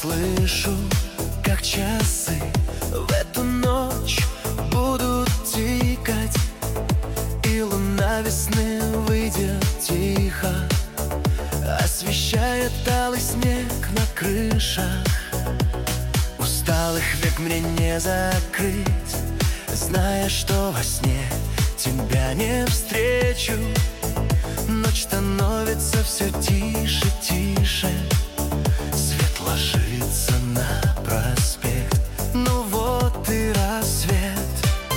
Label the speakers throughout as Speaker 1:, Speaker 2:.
Speaker 1: слышу, как часы в эту ночь будут тикать, и луна весны выйдет тихо, освещает алый снег на крышах. Усталых век мне не закрыть, зная, что во сне тебя не встречу. Ночь становится все тише, тише, свет ложится на проспект. Ну вот и рассвет,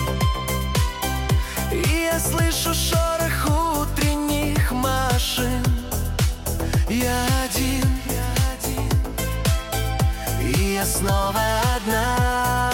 Speaker 1: и я слышу шорох утренних машин. Я один, и я снова одна.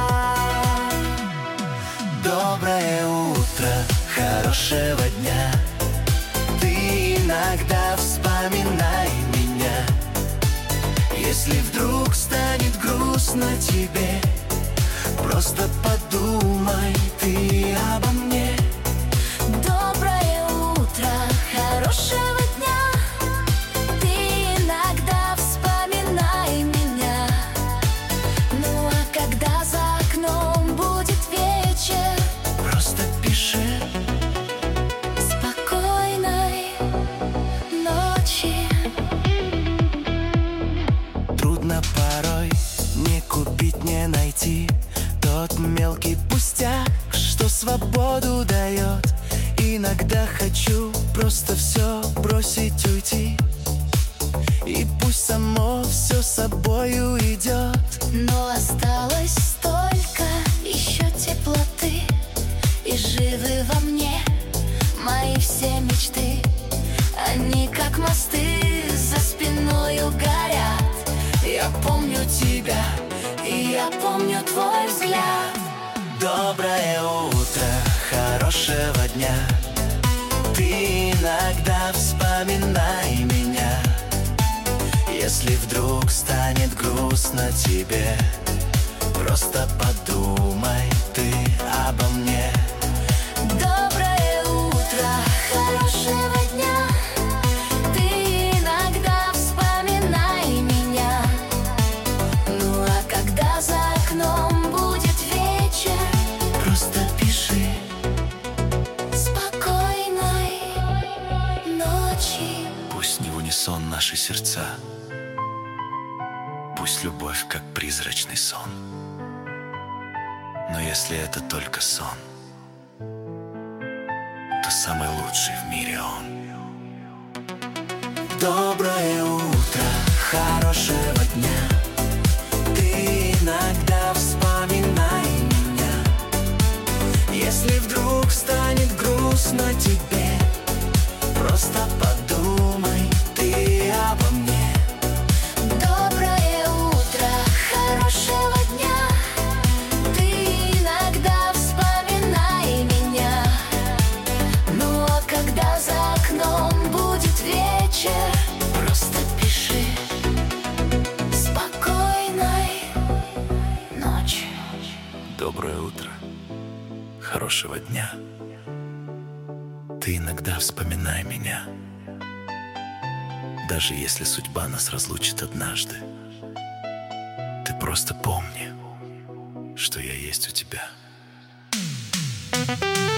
Speaker 1: Доброе утро, хорошего дня. Ты иногда вспоминай меня, если вдруг станет грустно тебе. Просто подумай ты обо мне.
Speaker 2: Доброе утро, хорошего дня. Ты иногда вспоминай меня. Ну а когда за окном будет вечер,
Speaker 1: просто пиши.
Speaker 2: Спокойной ночи.
Speaker 1: Трудно порой не купить, не найти тот мелкий пустяк, что свободу дает. Иногда хочу просто все бросить, уйти, и пусть само все собою идет.
Speaker 2: Но осталось столько еще теплоты, и живы во мне мои все мечты. Они как мосты за спиною горят. Я помню тебя, и я помню твой взгляд.
Speaker 1: Доброе утро, хорошего дня. Ты иногда вспоминай меня, если вдруг станет грустно тебе. Просто подумай ты обо мне.
Speaker 2: Доброе утро, хорошего дня. Ты иногда вспоминай меня. Ну а когда за окном будет вечер,
Speaker 1: Просто пиши.
Speaker 2: спокойной ночи.
Speaker 1: Пусть не в унисон наши сердца, пусть любовь как призрачный сон. Но если это только сон, то самый лучший в мире он. Доброе утро, хорошего дня. Ты иногда вспоминай меня, если вдруг станет грустно тебе. Просто подумай ты обо мне.
Speaker 2: Доброе утро, хорошего дня. Ты иногда вспоминай меня. Ну а когда за окном будет вечер, просто пиши. Спокойной ночи.
Speaker 1: Доброе утро, хорошего дня. Ты иногда вспоминай меня, даже если судьба нас разлучит однажды. Ты просто помни, что я есть у тебя.